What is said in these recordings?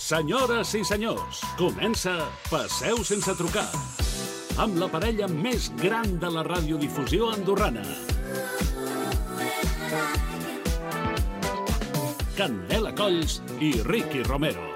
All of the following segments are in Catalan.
Senyores i senyors, comença Passeu sense trucar, amb la parella més gran de la radiodifusió andorrana. Candela Colls i Ricky Romero.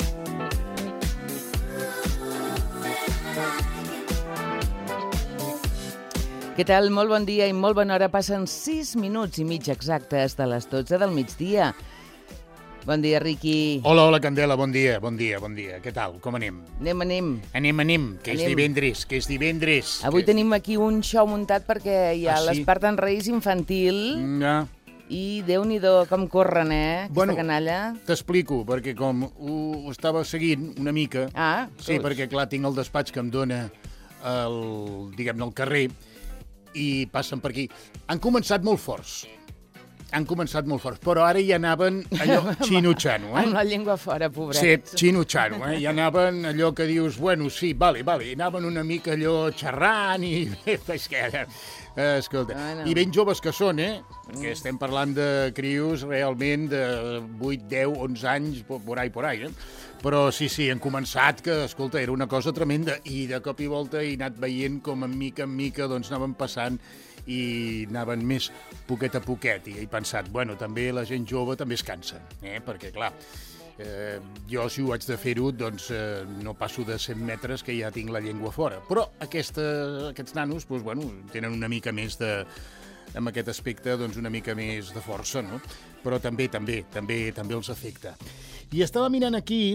Què tal? Molt bon dia i molt bona hora. Passen 6 minuts i mig exactes de les 12 del migdia. Bon dia, Ricky. Hola, Candela, bon dia. Què tal? Com anem? Anem. Que és divendres. Avui tenim aquí un show muntat perquè hi ha l'Espartan Race infantil i Déu-n'hi-do com corren, aquesta canalla. T'explico, perquè com ho estava seguint una mica... Sí, perquè clar, tinc el despatx que em dona el carrer i passen per aquí. Han començat molt forts, però ara ja anaven allò xinutxano, Amb la llengua fora, pobrets. Sí, xinutxano, Ja anaven allò que dius, bueno, sí, vale, anaven una mica allò xerrant i... Escolta, i ben joves que són, perquè estem parlant de crios realment de 8, 10, 11 anys, por ahí, Però sí, han començat que, escolta, era una cosa tremenda i de cop i volta he anat veient com en mica doncs anaven passant i anaven més poquet a poquet i he pensat, bueno, també la gent jove també es cansa, perquè clar, jo si ho haig de fer-ho doncs no passo de 100 metres que ja tinc la llengua fora, però aquests nanos doncs, bueno, tenen una mica més en aquest aspecte doncs una mica més de força, no? Però també els afecta. I estava mirant aquí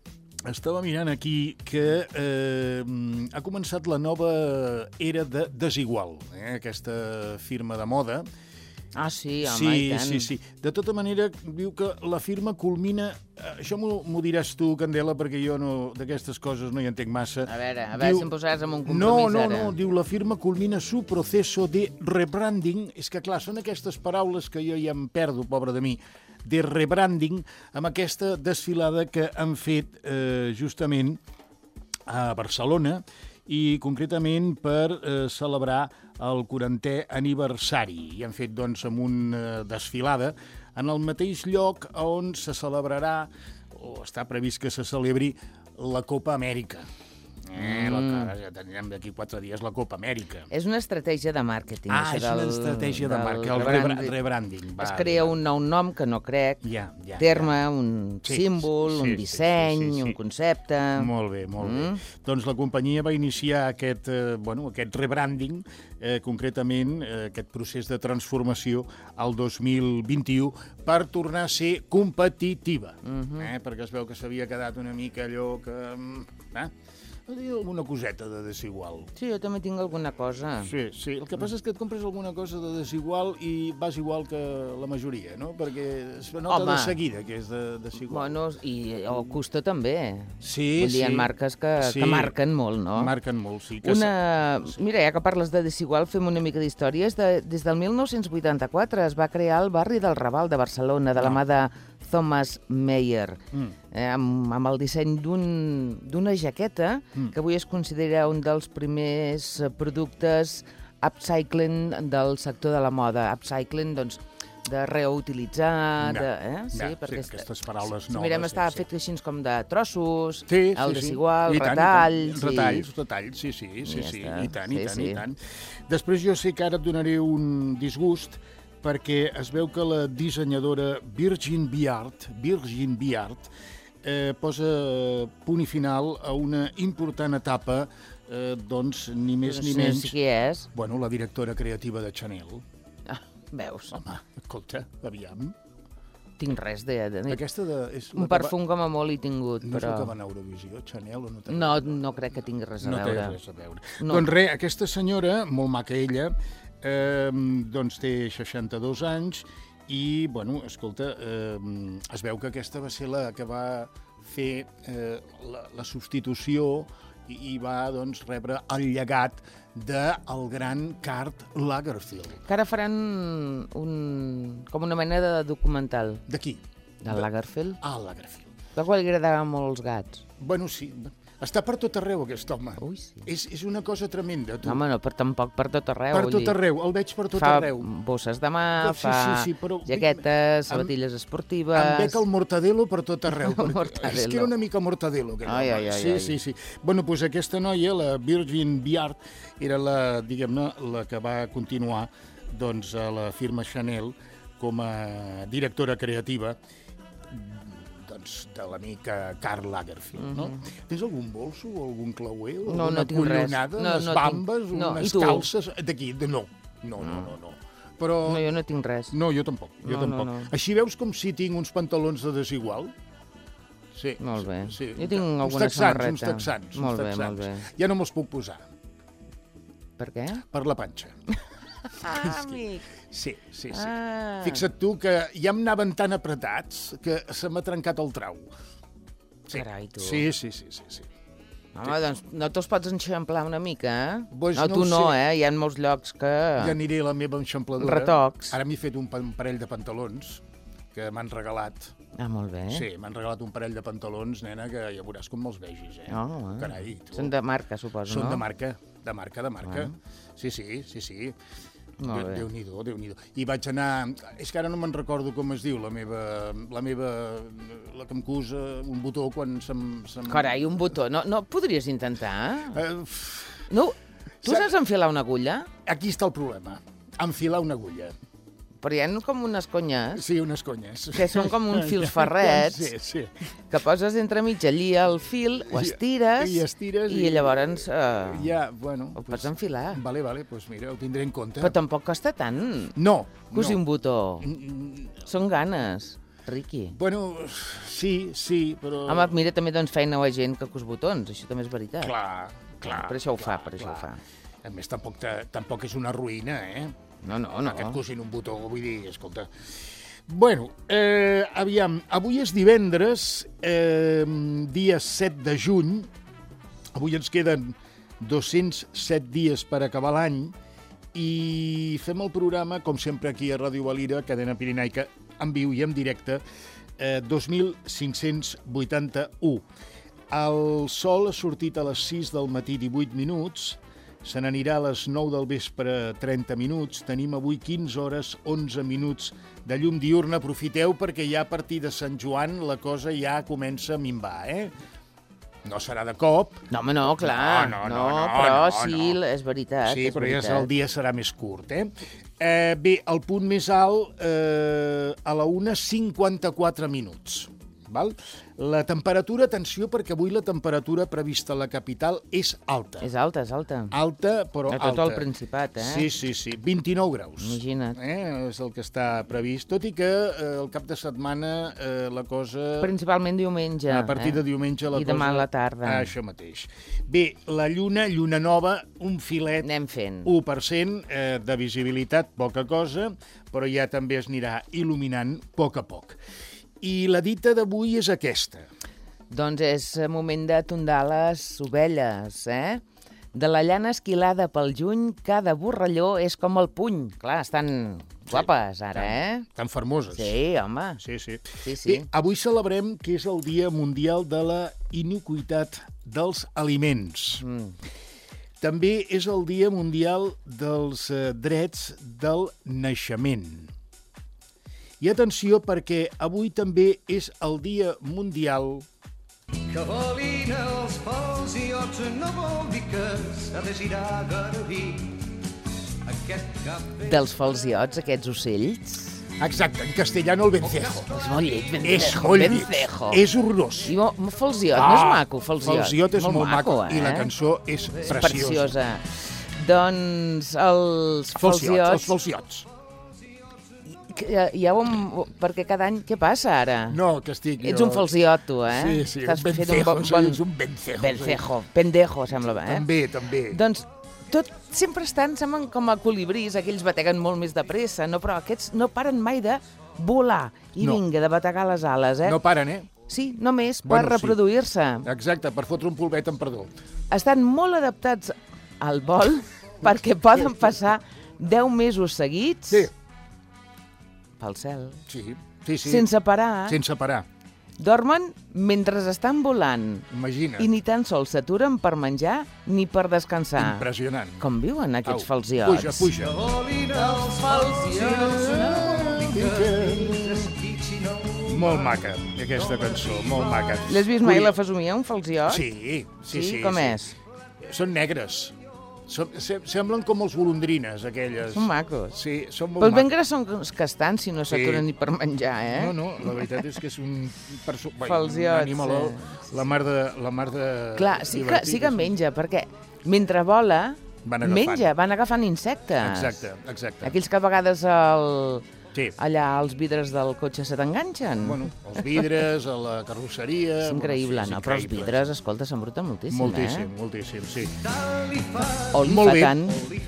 que ha començat la nova era de Desigual, aquesta firma de moda. Sí, home, i tant. Sí. De tota manera, diu que la firma culmina... Això m'ho diràs tu, Candela, perquè jo d'aquestes coses no hi entenc massa. A veure, si em posaràs en un compromís ara. No, diu la firma culmina su proceso de rebranding. És que, clar, són aquestes paraules que jo ja em perdo, pobre de mi, de rebranding, amb aquesta desfilada que han fet justament a Barcelona i concretament per celebrar el 40è aniversari. I han fet, doncs, amb una desfilada en el mateix lloc on se celebrarà, o està previst que se celebri, la Copa Amèrica. Ja tindrem d'aquí 4 dies la Copa Amèrica. És una estratègia de màrqueting. És una estratègia de màrqueting, el rebranding. Es crea un nou nom, que no crec, terme, un símbol, un disseny, un concepte... Molt bé. Doncs la companyia va iniciar aquest rebranding, concretament aquest procés de transformació al 2021 per tornar a ser competitiva, perquè es veu que s'havia quedat una mica allò que... alguna coseta de Desigual. Sí, jo també tinc alguna cosa. Sí. El que passa és que et compres alguna cosa de Desigual i vas igual que la majoria, no? Perquè es nota de seguida que és de Desigual. Bueno, i el Custo també. Sí. Vull dir, hi ha marques que marquen molt, no? Marquen molt, sí. Mira, ja que parles de Desigual, fem una mica d'històries. Des del 1984 es va crear el barri del Raval de Barcelona, de la mà de Thomas Meyer, amb el disseny d'una jaqueta que avui es considera un dels primers productes upcycling del sector de la moda. Upcycling, doncs, de reutilitzar... perquè aquestes paraules noves... Mirem, està fet així com de trossos, el Desigual, retalls... Retalls, sí. I tant. Després jo sé que ara et donaré un disgust, perquè es veu que la dissenyadora Virgin Viard posa punt i final a una important etapa, doncs, ni més ni menys... No sé qui és. Bueno, la directora creativa de Chanel. Veus? Home, escolta, aviam. Tinc res de... Aquesta un perfum com a molt he tingut, però... No és però... el que va anar a Eurovisió, Chanel, o no té? No crec que tingui res a veure. No té res a veure. Doncs res, aquesta senyora, molt maca ella, doncs té 62 anys i, bueno, escolta, es veu que aquesta va ser la que va fer la substitució i va, doncs, rebre el llegat del gran Karl Lagerfeld. Que ara faran com una mena de documental. De qui? Del Lagerfeld. Lagerfeld. De qual li agradaven molt els gats. Bueno, sí. Està per tot arreu, aquest home. Ui, sí. És una cosa tremenda, tu. No, home, no, tampoc per tot arreu. Per tot arreu, el veig per tot arreu. Fa bosses de mà, Sí, però jaquetes, sabatilles esportives... Em bec el mortadelo per tot arreu. Mortadelo. És que era una mica mortadelo. Sí. Bueno, doncs aquesta noia, la Virgin Beard, era la que va continuar doncs, a la firma Chanel com a directora creativa de l'amic Karl Lagerfeld, no? Tens algun bolso o algun clauer? No tinc res. Unes bambes, unes calces... D'aquí? No. Però... No, jo no tinc res. No, jo tampoc. No. Així veus com si tinc uns pantalons de desigual? Sí. Molt bé. Sí. Jo tinc alguna samarreta. Uns texans. Molt bé. Ja no me'ls puc posar. Per què? Per la panxa. Amic. Sí. Fixa't tu que ja em anaven tan apretats que se m'ha trencat el trau. Carai, tu. Sí. Home, doncs no te'ls pots enxamplar una mica, eh? Pues no, tu no, Hi ha molts llocs que... Ja aniré a la meva enxampladora. Retocs. Ara m'he fet un parell de pantalons que m'han regalat. Ah, molt bé. Sí, m'han regalat un parell de pantalons, nena, que ja veuràs com me'ls vegis, eh? Carai, tu. Són de marca, suposo, no? Són de marca. Sí. Déu-n'hi-do. I vaig anar... És que ara no me'n recordo com es diu, la que em cusa un botó quan se'm... Carai, un botó. No podries intentar? No, tu saps enfilar una agulla? Aquí està el problema. Enfilar una agulla. Però hi ha com unes conyes. Sí, unes conyes. Que són com uns fils ferrets. Sí. Que poses entremig allí el fil, ho estires... I llavors... ho pots enfilar. Vale, doncs mira, ho tindré en compte. Però tampoc costa tant. No. Cosir un botó. Són ganes, Riqui. Bueno, sí, però... Home, mira, també dones feina a gent que cos botons, això també és veritat. Clar. Per això ho fa. A més, tampoc és una ruïna, eh? No. Aquest cosin un botó, vull dir, escolta... Bueno, aviam, avui és divendres, dia 7 de juny, avui ens queden 207 dies per acabar l'any, i fem el programa, com sempre, aquí a Ràdio Valira, cadena pirinaica, en viu i en directe, 2581. El sol ha sortit a les 6 del matí 18 minuts, se n'anirà a les 9 del vespre 30 minuts. Tenim avui 15 hores 11 minuts de llum diurna. Aprofiteu perquè ja a partir de Sant Joan la cosa ja comença a minvar, eh? No serà de cop. No, home, no, clar. Però sí, és veritat. Sí, però ja el dia serà més curt, eh? Bé, el punt més alt a la 1:54 minuts. Val? La temperatura, atenció, perquè avui la temperatura prevista a la capital és alta. És alta. Alta, però alta. A tot el Principat, eh? Sí. 29 graus. Imagina't. És el que està previst. Tot i que el cap de setmana la cosa... Principalment diumenge. A partir de diumenge la cosa... I demà a la tarda. Això mateix. Bé, la lluna nova, un filet... Anem fent. 1% de visibilitat, poca cosa, però ja també es anirà il·luminant a poc. I la dita d'avui és aquesta. Doncs és moment de tondar les ovelles, eh? De la llana esquilada pel juny, cada borralló és com el puny. Clar, estan guapes ara, Tan famoses. Sí, home. Sí. Bé, avui celebrem que és el Dia Mundial de la Iniquitat dels Aliments. També és el Dia Mundial dels Drets del Naixement. I atenció, perquè avui també és el Dia Mundial... Que volin els falsiots no vol dir que s'ha de girar garbí. Dels falsiots, aquests ocells? Exacte, en castellano el vencejo. És molt lleig, vencejo. És horrorós. I falsiot, no és maco, falsiot. Falsiot és molt maco, i la cançó és preciosa. Doncs els falsiots... Els falsiots. Perquè cada any... Què passa ara? No, que estic jo... Ets un falsiot, tu, eh? Sí, un vencejo, ets un vencejo. Vencejo, pendejo, sembla bé, eh? També. Doncs sempre semblen com a colibrís, aquells bateguen molt més de pressa, però aquests no paren mai de volar. I vinga, de bategar les ales, eh? No paren, eh? Sí, només per reproduir-se. Exacte, per fotre un polvet amb perdó. Estan molt adaptats al vol perquè poden passar 10 mesos seguits... Sí. Pel cel. Sí. Sense parar. Sense parar. Dormen mentre estan volant. Imagina't. I ni tan sols s'aturen per menjar ni per descansar. Impressionant. Com viuen aquests falciots? Puja. Els falciots. Molt maca, aquesta cançó, molt maca. L'has vist mai la fesomia, un falciot? Sí. Com és? Són negres. Semblen com els golondrines, aquelles. Són macos. Sí, són molt Però ben macos. grans que estan si no s'aturen ni per menjar, eh? No, la veritat és que és un Falciot, animaló, la mar de... Clar, sí que menja, perquè mentre vola, menja, van agafant insectes. Exacte. Aquells que a vegades allà als vidres del cotxe se t'enganxen. Bueno, els vidres, a la carrosseria... És increïble, no? Però els vidres, escolta, s'embruten moltíssim, Moltíssim, sí. Olifatan.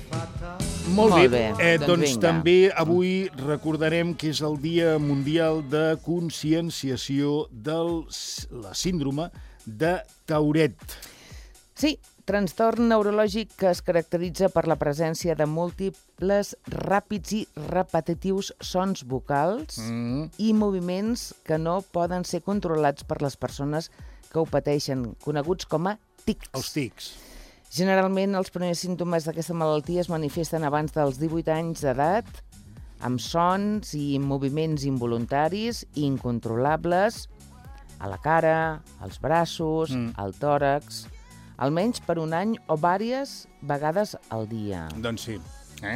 Molt bé. Doncs Doncs també avui recordarem que és el Dia Mundial de Conscienciació de la síndrome de Tourette. Sí, trastorn neurològic que es caracteritza per la presència de múltiples ràpids i repetitius sons vocals i moviments que no poden ser controlats per les persones que ho pateixen, coneguts com a tics. Els tics. Generalment, els primers símptomes d'aquesta malaltia es manifesten abans dels 18 anys d'edat, amb sons i moviments involuntaris i incontrolables a la cara, als braços, al tòrax, almenys per un any o diverses vegades al dia. Doncs sí.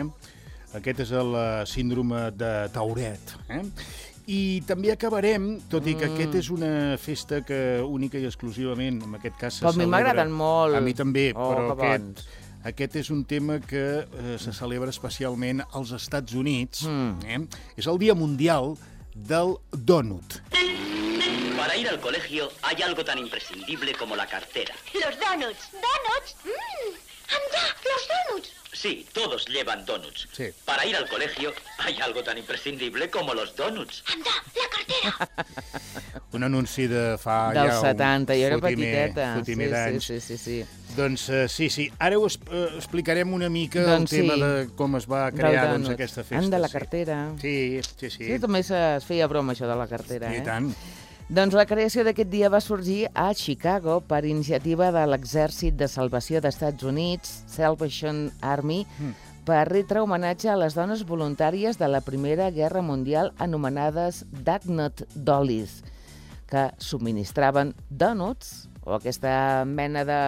Aquest és el síndrome de Tourette. I també acabarem, tot i que aquest és una festa que única i exclusivament, en aquest cas, se celebra... Però a mi m'agraden molt. A mi també, però que aquest és un tema que se celebra especialment als Estats Units. És el Dia Mundial del Dònut. Para ir al colegio hay algo tan imprescindible como la cartera. Los donuts. ¿Donuts? ¡Anda! ¡Los donuts! Sí, todos llevan donuts. Sí. Para ir al colegio hay algo tan imprescindible como los donuts. ¡Anda! ¡La cartera! Un anunci de fa Dels ja 70, jo era petiteta. fotimer d'anys. Sí. Doncs sí. Ara us explicarem una mica el tema de com es va crear aquesta festa. Anda, la cartera. Sí. Sí, també es feia broma, això de la cartera, I tant. Doncs la creació d'aquest dia va sorgir a Chicago per iniciativa de l'Exèrcit de Salvació d'Estats Units, Salvation Army, per retre homenatge a les dones voluntàries de la Primera Guerra Mundial anomenades Dagnut Dollies, que subministraven donuts, o aquesta mena de...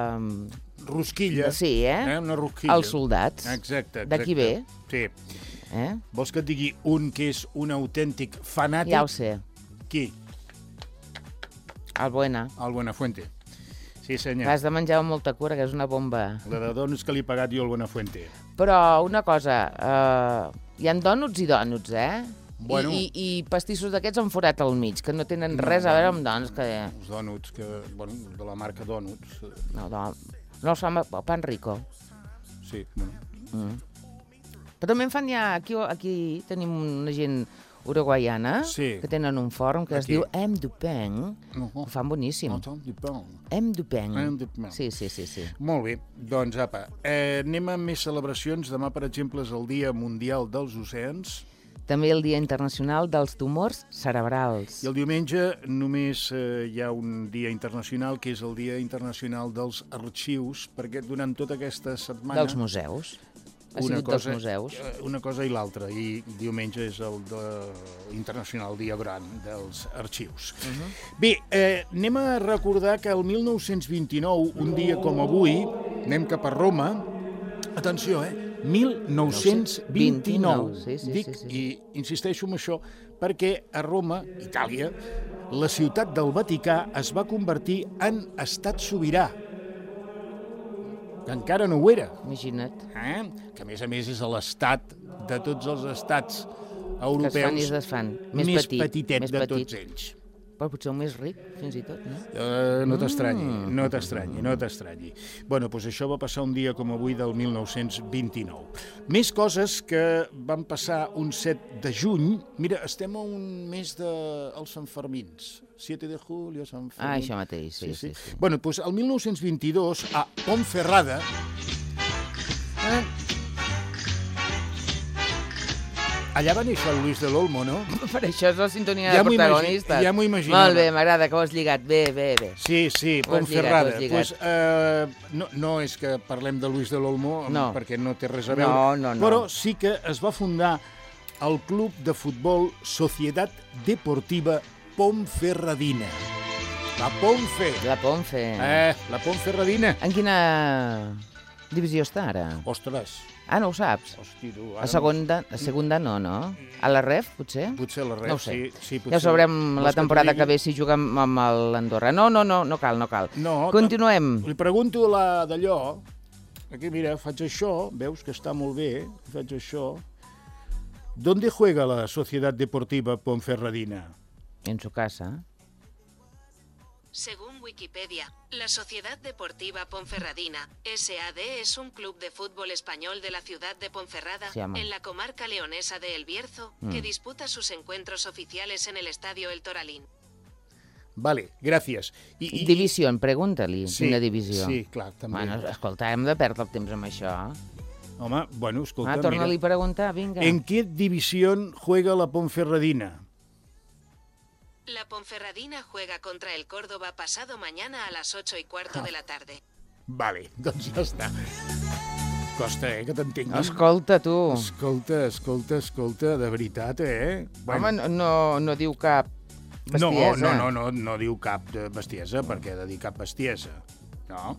Rosquilla. Sí, Una rosquilla. als soldats. Exacte. D'aquí ve. Sí. Vols que et digui un que és un autèntic fanàtic? Ja ho sé. Qui? El Buena. El Buenafuente. Sí, senyor. L'has de menjar amb molta cura, que és una bomba. La de donuts que li he pagat jo al Buenafuente. Però una cosa, hi ha dònuts i dònuts, Bueno. I pastissos d'aquests amb forat al mig, que no tenen res a veure amb donuts. Els dònuts, de la marca Donuts. No els fan Pan Rico. Sí, bueno. Però també en fan ja... Aquí tenim una gent uruguaiana que tenen un forn que es diu M. Dupeng. Ho fan boníssim. M. Dupeng. Sí. Molt bé, doncs apa, anem amb més celebracions. Demà, per exemple, és el Dia Mundial dels Oceans. També el Dia Internacional dels Tumors Cerebrals. I el diumenge només hi ha un dia internacional, que és el Dia Internacional dels Arxius, perquè durant tota aquesta setmana... Dels museus. Ha sigut dels museus. Una cosa i l'altra, i diumenge és el internacional dia gran dels arxius. Bé, anem a recordar que el 1929, un dia com avui, anem cap a Roma, atenció, 1929. Dic, i insisteixo en això, perquè a Roma, Itàlia, la ciutat del Vaticà es va convertir en estat sobirà, que encara no ho era. Imagina't. Que, a més és l'estat de tots els estats europeus que es fan i es desfan. Més petitet de tots ells. Però potser el més ric, fins i tot, no? No t'estranyi. Bueno, doncs això va passar un dia com avui del 1929. Més coses que van passar un 7 de juny. Mira, estem a un mes dels Sanfermins. 7 de julio, Sant Fermín. Això mateix, sí. Bueno, doncs el 1922, a Ponferrada, Allà va néixer el Luis de l'Olmo, no? Per això és la sintonia de protagonistes. Ja m'ho imaginava. Molt bé, m'agrada que ho has lligat. Bé. Sí, Ho has Ponferrada. lligat. No és que parlem de Luis de l'Olmo, No. perquè no té res a veure, No. però sí que es va fundar el club de futbol Societat Deportiva Ponferradina. La Ponfe. La Ponfe. La Ponferradina. En quina divisió està ara? Ostres. Ah, no ho saps? Hosti, tu, A segunda no? A la Ref, potser? Potser la Ref, No ho sé. sí, potser. Ja ho sabrem la Vols temporada t'ho que digui? ve si juguem amb l'Andorra. No cal. No, Continuem. Li pregunto d'allò, aquí mira, faig això, veus que està molt bé, faig això. ¿Dónde juega la Sociedad Deportiva Ponferradina? En su casa. Según Wikipedia, la Sociedad Deportiva Ponferradina, SAD, es un club de fútbol español de la ciudad de Ponferrada, en la comarca leonesa de El Bierzo, que disputa sus encuentros oficiales en el Estadio El Toralín. Vale, gràcies. Divisió, pregunta-li quina divisió. Sí, clar, també. Bueno, escolta, hem de perdre el temps amb això. Home, bueno, escolta, Torna-li mira. a preguntar, vinga. ¿En qué división juega la Ponferradina? La Ponferradina juega contra el Córdoba pasado mañana a las 8:15 de la tarde. Vale, doncs ja està. Costa, que t'entenguin. Escolta, tu. Escolta, de veritat, Bueno. Home, no diu cap bestiesa. No diu cap bestiesa, perquè ha de dir cap bestiesa. No.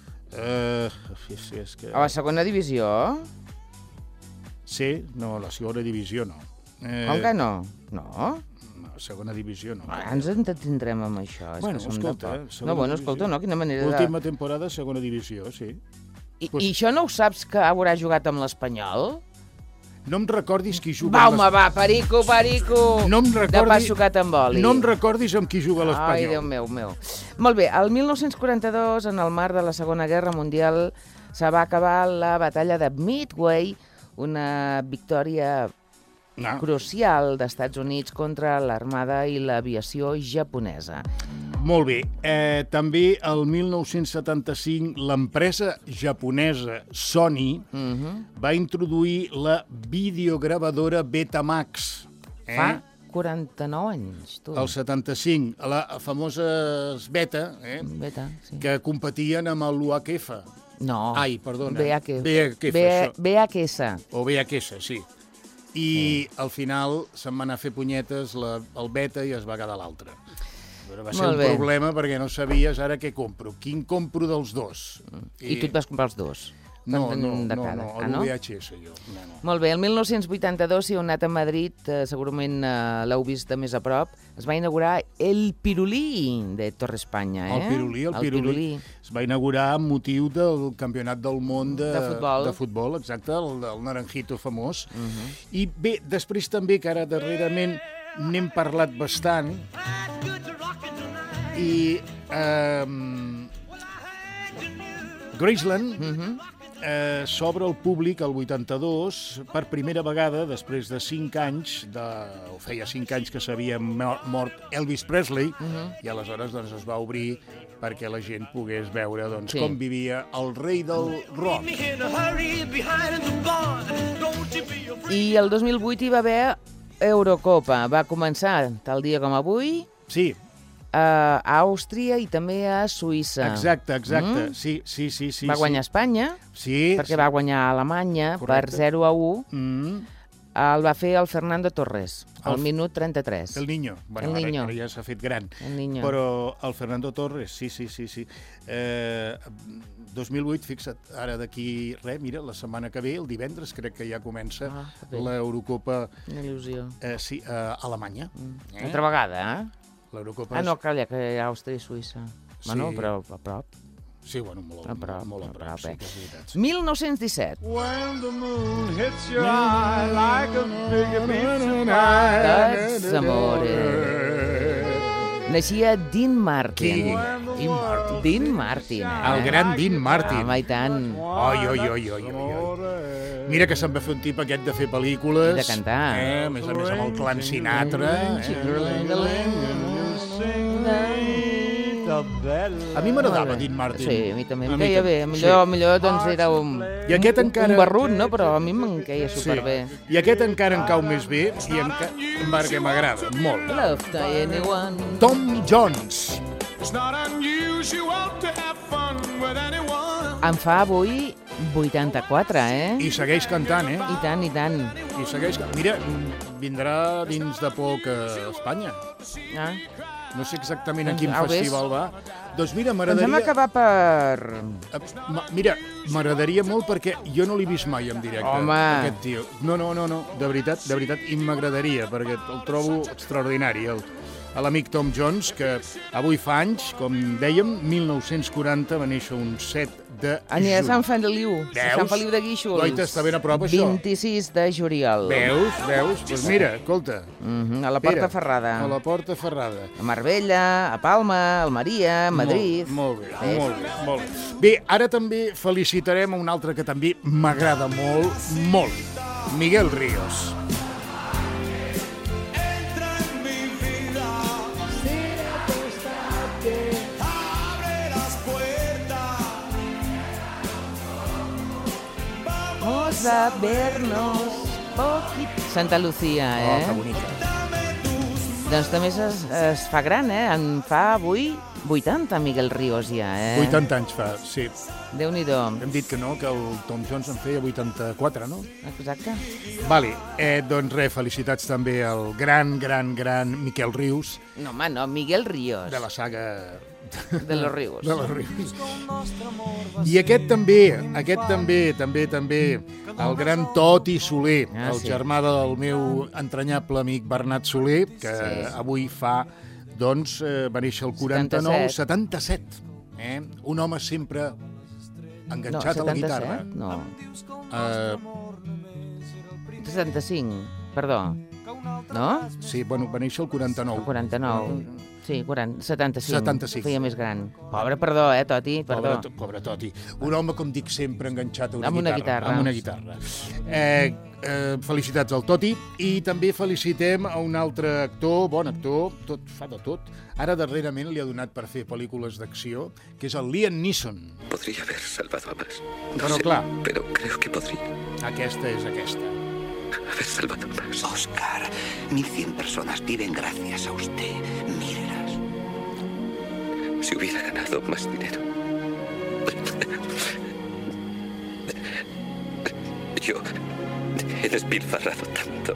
És que... A la segona divisió? Sí, no, la segona divisió no. Com que no? No? Segona divisió no. Ens entretindrem amb això. Bueno, escolta, no, quina manera de... Última temporada, segona divisió, sí. I això no ho saps que haurà jugat amb l'Espanyol? No em recordis qui juga amb l'Espanyol. Va, perico. No em recordis... De pas xocat amb oli. No em recordis amb qui juga l'Espanyol. Ai, Déu meu. Molt bé, el 1942, en el marc de la Segona Guerra Mundial, se va acabar la batalla de Midway, una victòria crucial d'Estats Units contra l'armada i l'aviació japonesa. Molt bé. També el 1975 l'empresa japonesa Sony va introduir la videogravadora Betamax. Fa 49 anys, tu. El 75, la famosa Beta, Beta, sí. Que competien amb l'UHF. No. Ai, perdona. VHS. O VHS, sí. I al final se'n va anar a fer punyetes el Beta i es va quedar l'altre. Va ser un problema perquè no sabies ara què compro. Quin compro dels dos? I tu et vas comprar els dos? No, el VHS jo. Molt bé, el 1982, si heu anat a Madrid, segurament l'heu vist de més a prop, es va inaugurar el Pirulí de Torre Espanya. El Pirulí. Es va inaugurar amb motiu del Campionat del Món de futbol, exacte, el Naranjito famós. I bé, després també, que ara darrerament n'hem parlat bastant, i Graceland s'obre al públic el 82 per primera vegada després de 5 anys, feia 5 anys que s'havia mort Elvis Presley, i aleshores es va obrir perquè la gent pogués veure com vivia el rei del rock. I el 2008 hi va haver Eurocopa. Va començar tal dia com avui. Sí. A Àustria i també a Suïssa. Exacte. Sí. Va guanyar Espanya, perquè va guanyar Alemanya per 0-1. El va fer el Fernando Torres, al minut 33. El Niño. Bueno, ara ja s'ha fet gran. Però el Fernando Torres, sí. 2008, fixa't, ara d'aquí mira, la setmana que ve, el divendres, crec que ja comença l'Eurocopa. Una il·lusió. Sí, a Alemanya. Altra vegada, L'Eurocopa... no, calla, que hi ha Àustria i Suïssa. Bueno, però a prop. Sí, bueno, molt a prop, sí, que és veritat. 1917. When the moon hits your eye like a big pizza Tots amores. Naixia Dean Martin. Dean Martin. El gran Dean Martin. Home, i tant. Oi. Mira que se'n va fer un tip aquest de fer pel·lícules. I de cantar. A més amb el Clan Sinatra. A mi m'agradava Dean Martin. Sí, a mi també. Em queia bé. Millor doncs era un barrut, no? Però a mi me'n queia superbé. I aquest encara em cau més bé i perquè m'agrada molt. Love to anyone. Tom Jones. En fa avui 84, I segueix cantant, I tant, i tant. I segueix... Mira, vindrà dins de poc a Espanya. Ah. No sé exactament a quin festival va. Doncs mira, m'agradaria... Ens hem acabat per... Mira, m'agradaria molt perquè jo no l'he vist mai en directe. Home! Aquest tio. No, de veritat, i m'agradaria, perquè el trobo extraordinari, l'amic Tom Jones, que avui fa anys, com dèiem, 1940, va néixer un 7 de juny. Anirà a Sant Feliu. Sant Feliu de Guíxols. Goita, està ben a prop, això. 26 de juliol. Veus? Doncs mira, escolta. A la Porta Ferrada. A la Porta Ferrada. A Marbella, a Palma, a Almeria, a Madrid. Molt bé. Bé, ara també felicitarem a un altre que també m'agrada molt. Miguel Ríos. A vernos poquito. Santa Lucía, que bonica. Doncs també es fa gran, En fa avui 80, Miguel Ríos, ja, 80 anys fa, sí. Déu-n'hi-do. Hem dit que no, que el Tom Jones en feia 84, no? Exacte. Vale, doncs felicitats també al gran Miquel Rius. No, home, no, Miguel Ríos. De la saga... De los Rius. I aquest també, el gran Toti Soler, el germà del meu entranyable amic Bernat Soler, que avui fa, doncs, va néixer el 49, 77. Un home sempre enganxat a la guitarra. No, 75, perdó. No? Sí, bueno, va néixer el 49. 49. Sí, 75. 75. Feia més gran. Perdó, Toti, perdó. Pobre Toti. Un home, com dic sempre, enganxat a una guitarra. Amb una guitarra. Felicitats al Toti. I també felicitem a un altre actor, bon actor, fa de tot. Ara darrerament li ha donat per fer pel·lícules d'acció, que és el Liam Neeson. Podria haver salvado a más. Però clar. Pero creo que podría. Aquesta és aquesta. Haber salvado más. Oscar, 1100 personas viven gracias a usted. Mírelas. Si hubiera ganado más dinero. Yo he despilfarrado tanto.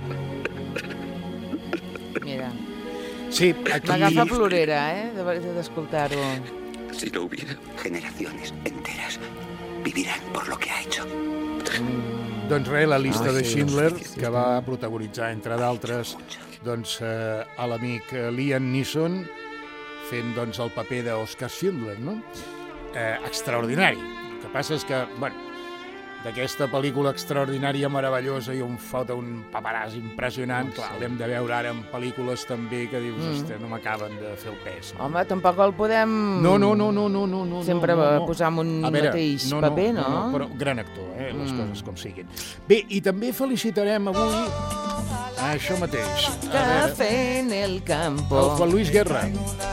Mira. Sí, aquí... M'agafa plorera, d'escoltar-ho. Si no hubiera... Generaciones enteras vivirán por lo que ha hecho. Doncs res, la llista de Schindler, que va protagonitzar, entre d'altres, doncs, a l'amic Liam Neeson, fent doncs, el paper d'Oscar Schindler, no? Extraordinari. El que passa és que, bueno, d'aquesta pel·lícula extraordinària, meravellosa i on fota un paperàs impressionant, clar, l'hem de veure ara en pel·lícules també que dius, ostres, no m'acaben de fer el pes. Home, tampoc el podem... No. Sempre posar en un mateix paper, no? No, però gran actor, les coses com siguin. Bé, i també felicitarem avui això mateix. Café en el campo. El Juan Luis Guerra.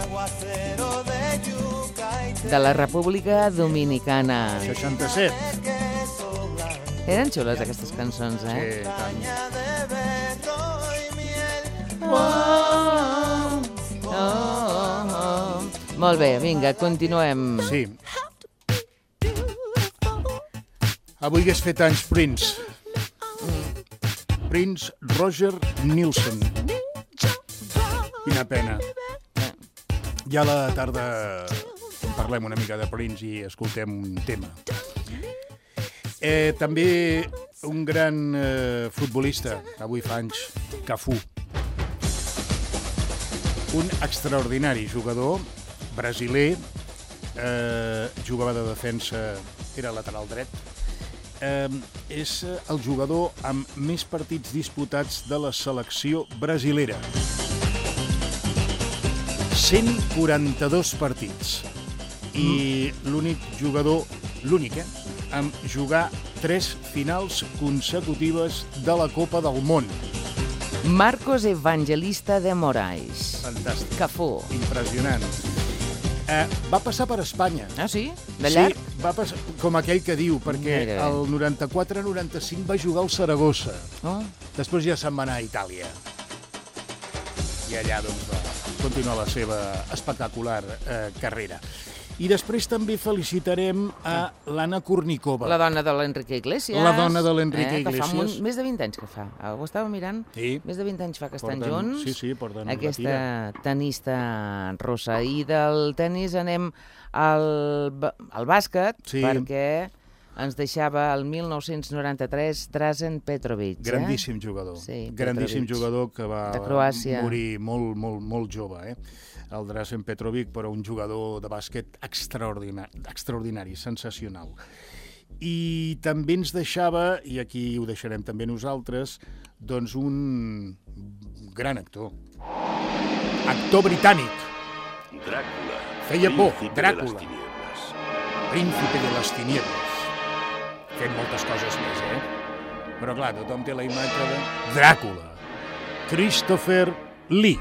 De la República Dominicana. 67. Eren xules aquestes cançons, Sí, tant. Molt bé, vinga, continuem. Sí. Avui hagués fet anys Prince. Prince Roger Nilsson. Quina pena. Ja a la tarda parlem una mica de Prince i escoltem un tema. També un gran futbolista, avui fa anys, Cafú. Un extraordinari jugador, brasiler, jugava de defensa, era lateral dret. És el jugador amb més partits disputats de la selecció brasilera. 142 partits. I l'únic jugador, amb jugar 3 finals consecutives de la Copa del Món. Marcos Evangelista de Moraes. Fantàstic. Cafú. Impressionant. Va passar per Espanya. Ah, sí? De llarg? Sí, va passar, com aquell que diu, perquè el 94-95 va jugar al Saragossa. Després ja se'n va anar a Itàlia. I allà doncs, va continuar la seva espectacular carrera. I després també felicitarem a l'Anna Kournikova. La dona de l'Enrique Iglesias. La dona de l'Enrique Iglesias. Que fa més de 20 anys que fa. Ho estava mirant. Sí. Més de 20 anys fa que estan junts. Sí, porten aquesta tenista russa. I del tennis anem al bàsquet, perquè ens deixava el 1993 Drazen Petrovic. Grandíssim jugador. Grandíssim jugador que va morir molt jove, el Drazen Petrovic, però un jugador de bàsquet extraordinari, sensacional. I també ens deixava, i aquí ho deixarem també nosaltres, doncs un gran actor. Actor britànic. Dràcula. Feia por, Dràcula. Príncipe de les tinieblas. Fent moltes coses més, Però clar, tothom té la imatge de Dràcula. Christopher Lee.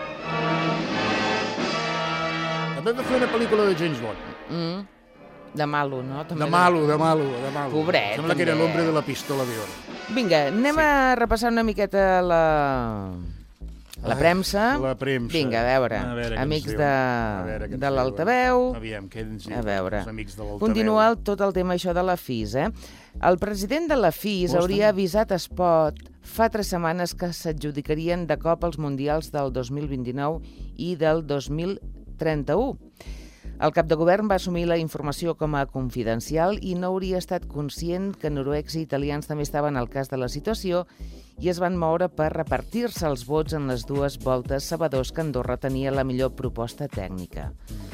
També va fer una pel·lícula de James Bond. De malo, no? De malo. Pobret, sembla que era l'hombre de la pistola d'or. Vinga, anem a repassar una miqueta la premsa. La premsa. Vinga, a veure amics de l'Altaveu. Aviam, què ens diu? A veure, Els amics de l'Altaveu. continua tot el tema això de la FIS, El president de la FIS hauria avisat Espot fa 3 setmanes que s'adjudicarien de cop els mundials del 2029 i del 2031. El cap de govern va assumir la informació com a confidencial i no hauria estat conscient que noruecs i italians també estaven al cas de la situació i es van moure per repartir-se els vots en les 2 voltes, sabedors que Andorra tenia la millor proposta tècnica.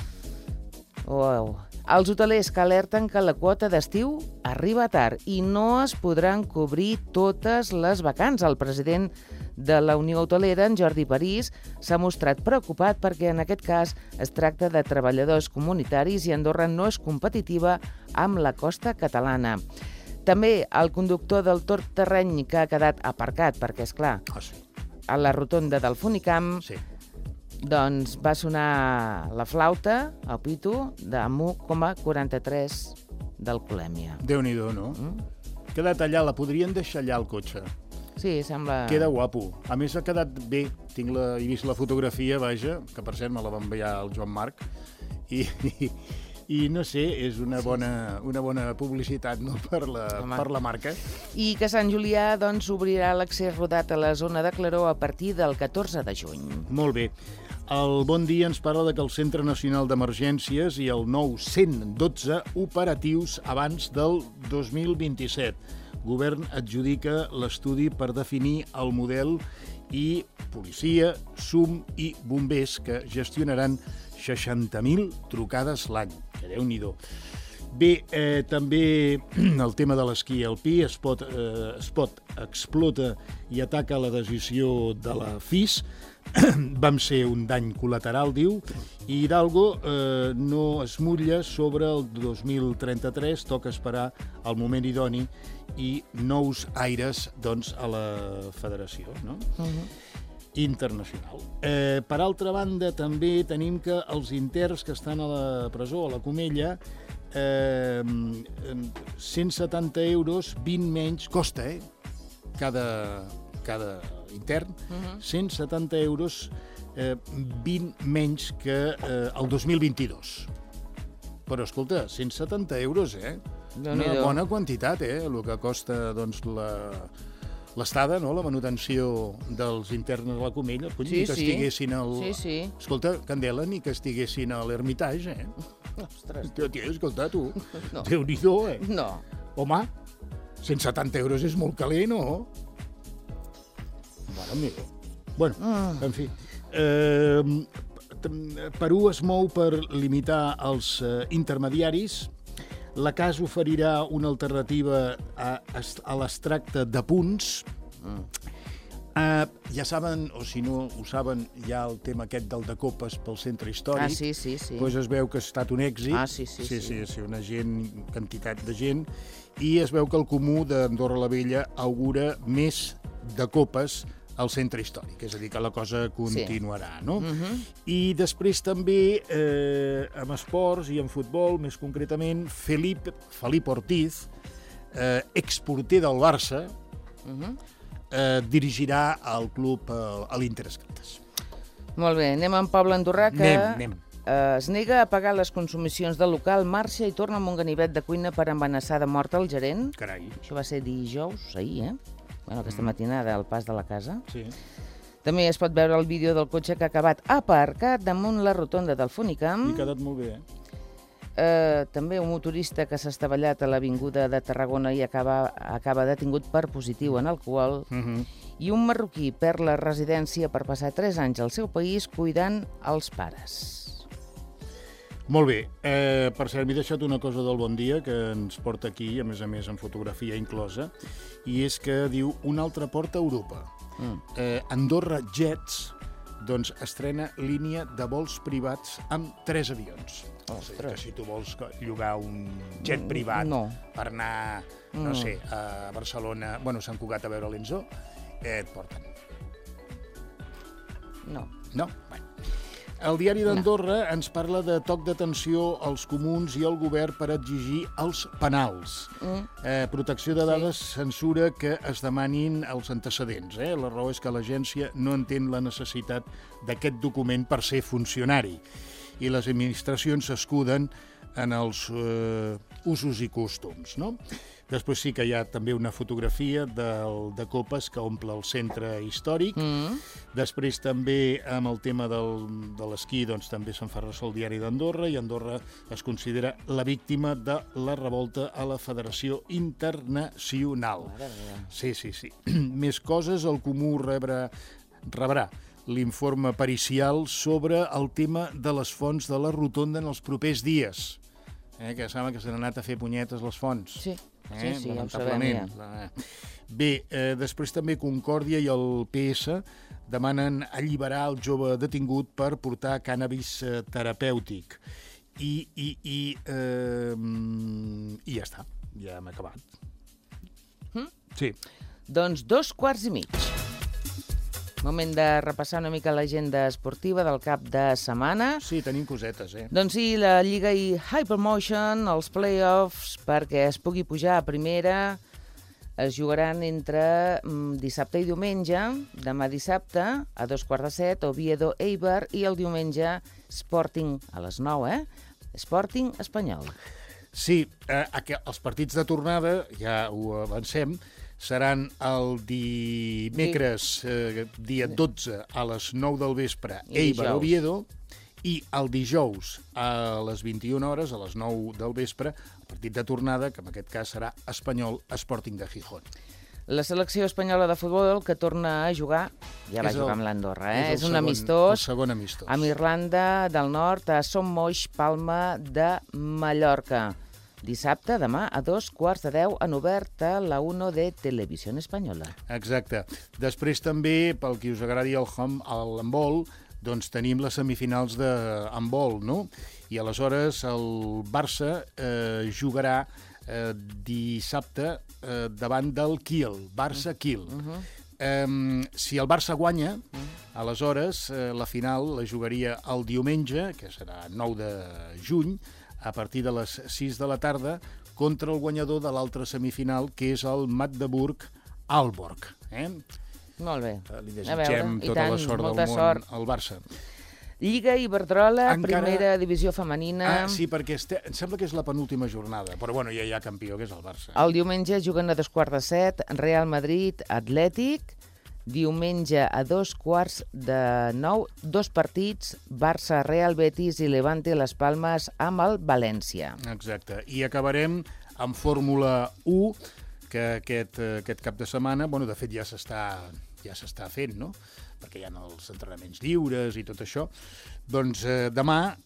Els hotelers que alerten que la quota d'estiu arriba tard i no es podran cobrir totes les vacants. El president de la Unió Hotelera, en Jordi París, s'ha mostrat preocupat perquè en aquest cas es tracta de treballadors comunitaris i Andorra no és competitiva amb la costa catalana. També el conductor del tot-terreny que ha quedat aparcat, perquè, és clar, a la rotonda del Funicamp, doncs va sonar la flauta, el pito, de 1,43 d'alcoholèmia. Déu-n'hi-do, no? Ha quedat allà, la podrien deixar allà al cotxe. Sí, sembla... Queda guapo. A més, ha quedat bé. He vist la fotografia, vaja, que per cert me la va enviar el Joan Marc, i no sé, és una bona publicitat, no?, per la marca. I que Sant Julià, doncs, obrirà l'accés rodat a la zona de Claró a partir del 14 de juny. Molt bé. El Bon Dia ens parla que el Centre Nacional d'Emergències i el nou 112 operatius abans del 2027. Govern adjudica l'estudi per definir el model i policia, SUM i bombers que gestionaran 60.000 trucades l'any. Que Déu-n'hi-do. Bé, també el tema de l'esquí alpí, Espot explota i ataca la decisió de la FIS. Vam ser un dany col·lateral, diu, i Hidalgo no es mutlla sobre el 2033, toca esperar el moment idoni i nous aires, doncs, a la federació, no? Internacional. Per altra banda, també tenim que els interns que estan a la presó, a la Comella, 170 euros, 20 menys, costa, cada intern, 170 euros, 20 menys que el 2022. Però, escolta, 170 euros, una bona quantitat, el que costa, doncs, l'estada, no?, la manutenció dels interns a la Comella. Ni que estiguessin Escolta, Candela, ni que estiguessin a l'Ermitage, Ostres. Tia, escolta, tu, Déu-n'hi-do, No. Home, 170 euros és molt calent, no? Mare meva. Bueno, en fi. Perú es mou per limitar els intermediaris. La CAS oferirà una alternativa a l'extracte de punts. Ja saben, o si no ho saben, hi ha el tema aquest del de copes pel centre històric. Sí. Doncs es veu que ha estat un èxit. Sí, una quantitat de gent. I es veu que el Comú d'Andorra la Vella augura més de copes al centre històric, és a dir, que la cosa continuarà, no? I després també, amb esports i en futbol, més concretament, Felip Ortiz, exporter del Barça, dirigirà el club a l'Interescrites. Molt bé, anem amb Pablo Andorrà, que Anem. es nega a pagar les consumicions del local, marxa i torna amb un ganivet de cuina per amenaçar de mort el gerent. Carai. Això va ser dijous, ahir, Bueno, aquesta matinada, al pas de la casa. Sí. També es pot veure el vídeo del cotxe que ha acabat aparcat damunt la rotonda del Funicamp. I ha quedat molt bé, També un motorista que s'ha estavellat a l'avinguda de Tarragona i acaba detingut per positiu en alcohol. I un marroquí perd la residència per passar 3 anys al seu país cuidant els pares. Molt bé. Per cert, m'he deixat una cosa del Bon Dia que ens porta aquí, a més en fotografia inclosa, i és que diu una altra porta a Europa. Andorra Jets doncs estrena línia de vols privats amb 3 avions. Que si tu vols llogar un jet privat per anar, no sé, a Barcelona, bueno, Sant Cugat a veure l'Enzo, et porten. No. No? Bueno. El diari d'Andorra ens parla de toc d'atenció als comuns i al govern per exigir els penals. Protecció de dades censura que es demanin els antecedents. La raó és que l'agència no entén la necessitat d'aquest document per ser funcionari i les administracions s'escuden en els usos i costums, no? Després sí que hi ha també una fotografia de copes que omple el centre històric. Després també amb el tema de l'esquí doncs també se'n fa ressò el diari d'Andorra i Andorra es considera la víctima de la revolta a la Federació Internacional. Sí. Més coses, el Comú rebrà l'informe pericial sobre el tema de les fonts de la rotonda en els propers dies. Que sembla que s'han anat a fer punyetes les fonts. Sí, ja ho sabem. Bé, després també Concòrdia i el PS demanen alliberar el jove detingut per portar cànnabis terapèutic. I ja està, ja hem acabat. Sí. Doncs 2:15. Moment de repassar una mica l'agenda esportiva del cap de setmana. Sí, tenim cosetes, Doncs sí, la Lliga i Hypermotion, els play-offs, perquè es pugui pujar a primera, es jugaran entre dissabte i diumenge. Demà dissabte, a 2:15, Oviedo Eibar, i el diumenge Sporting a les 9, Sporting Espanyol. Sí, els partits de tornada, ja ho avancem, seran el dimecres, dia 12, a les 9 del vespre, Eibar-Oviedo, i el dijous, a les 21 hores, a les 9 del vespre, el partit de tornada, que en aquest cas serà Espanyol-Sporting de Gijón. La selecció espanyola de futbol que torna a jugar, ja va jugar amb l'Andorra, és un amistós, el segon amistós, amb Irlanda del Nord, a Son Moix, Palma de Mallorca. Dissabte, demà, a 2:15, en obert a la 1 de Televisió Espanyola. Exacte. Després també, pel que us agradi l'handbol, doncs tenim les semifinals d'handbol, no? I aleshores el Barça jugarà dissabte davant del Kiel, Barça-Kiel. Si el Barça guanya, aleshores la final la jugaria el diumenge, que serà 9 de juny, a partir de les 6 de la tarda, contra el guanyador de l'altra semifinal, que és el Magdeburg-Aalborg. Molt bé. Li desitgem tota la sort del món al Barça. Lliga Iberdrola, primera divisió femenina. Sí, perquè em sembla que és la penúltima jornada, però bueno, ja hi ha campió, que és el Barça. El diumenge juguen a 2:15, Real Madrid, Atlètic. Diumenge a 2:15, 2 partits, Barça, Real Betis i Levante Las Palmes amb el València. Exacte. I acabarem amb Fórmula 1, que aquest cap de setmana, bueno, de fet ja s'està fent, no? Perquè hi ha els entrenaments lliures i tot això. Doncs demà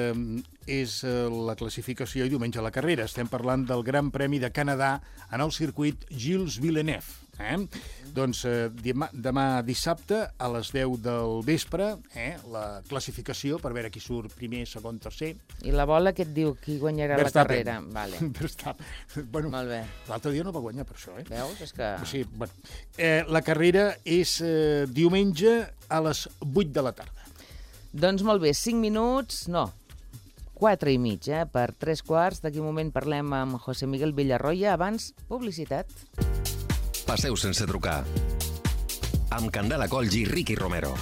és la classificació i diumenge la carrera. Estem parlant del Gran Premi de Canadà en el circuit Gilles Villeneuve. Doncs demà dissabte a les 10 del vespre, la classificació per veure qui surt primer, segon, tercer. I la bola què et diu? Qui guanyarà la carrera? Vale. Bueno, molt bé. L'altre dia no va guanyar per això, Veus? És que... Sí, bueno. La carrera és diumenge a les 8 de la tarda. Doncs molt bé, 5 minuts, no, 4 i mig, per 3 quarts. D'aquí un moment parlem amb José Miguel Villarroya. Abans, publicitat. Passeu sense trucar. Amb Candela Coll i Ricky Romero.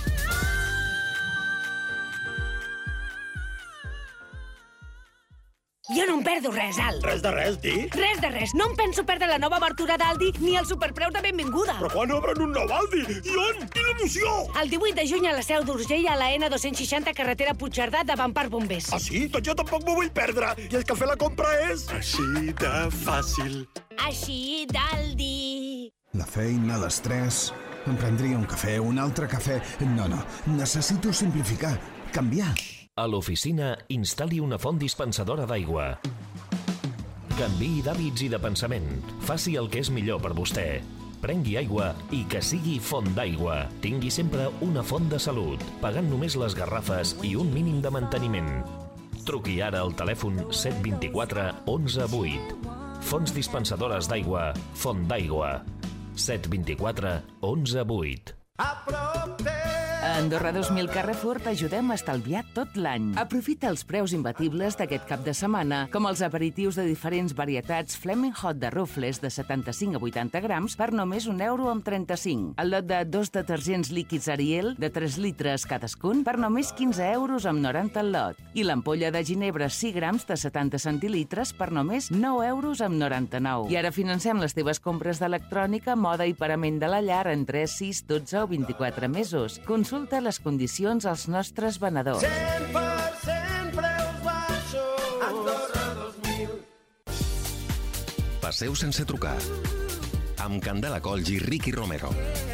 Jo no em perdo res, Al. Res de res, di? Res de res. No em penso perdre la nova obertura d'Aldi ni el superpreu de benvinguda. Però quan obren un nou Aldi? I on? Quina emoció! El 18 de juny a la Seu d'Urgell a la N260 carretera Puigcerdà davant Parc Bombers. Ah, sí? Doncs jo tampoc m'ho vull perdre. I el cafè la compra és... així de fàcil. Així d'Aldi. La feina, l'estrès... Em prendria un cafè, un altre cafè... No, necessito simplificar, canviar. A l'oficina, instal·li una font dispensadora d'aigua. Canviï d'hàbits i de pensament. Faci el que és millor per vostè. Prengui aigua i que sigui font d'aigua. Tingui sempre una font de salut, pagant només les garrafes i un mínim de manteniment. Truqui ara al telèfon 724 11 8. Fonts dispensadores d'aigua, Font d'Aigua. 724 11 8. A Andorra 2000 Carrefour t'ajudem a estalviar tot l'any. Aprofita els preus imbatibles d'aquest cap de setmana, com els aperitius de diferents varietats Fleming Hot de Ruffles de 75 a 80 grams per només €1,35. El lot de 2 detergents líquids Ariel de 3 litres cadascun per només €15,90 el lot. I l'ampolla de ginebra 6 grams de 70 centilitres per només €9,99. I ara financem les teves compres d'electrònica, moda i parament de la llar en 3, 6, 12 o 24 mesos. Consulta les condicions als nostres venedors. 100% preus baixos, Andorra 2000. Passeu sense trucar. Amb Candela Coll i Ricky Romero.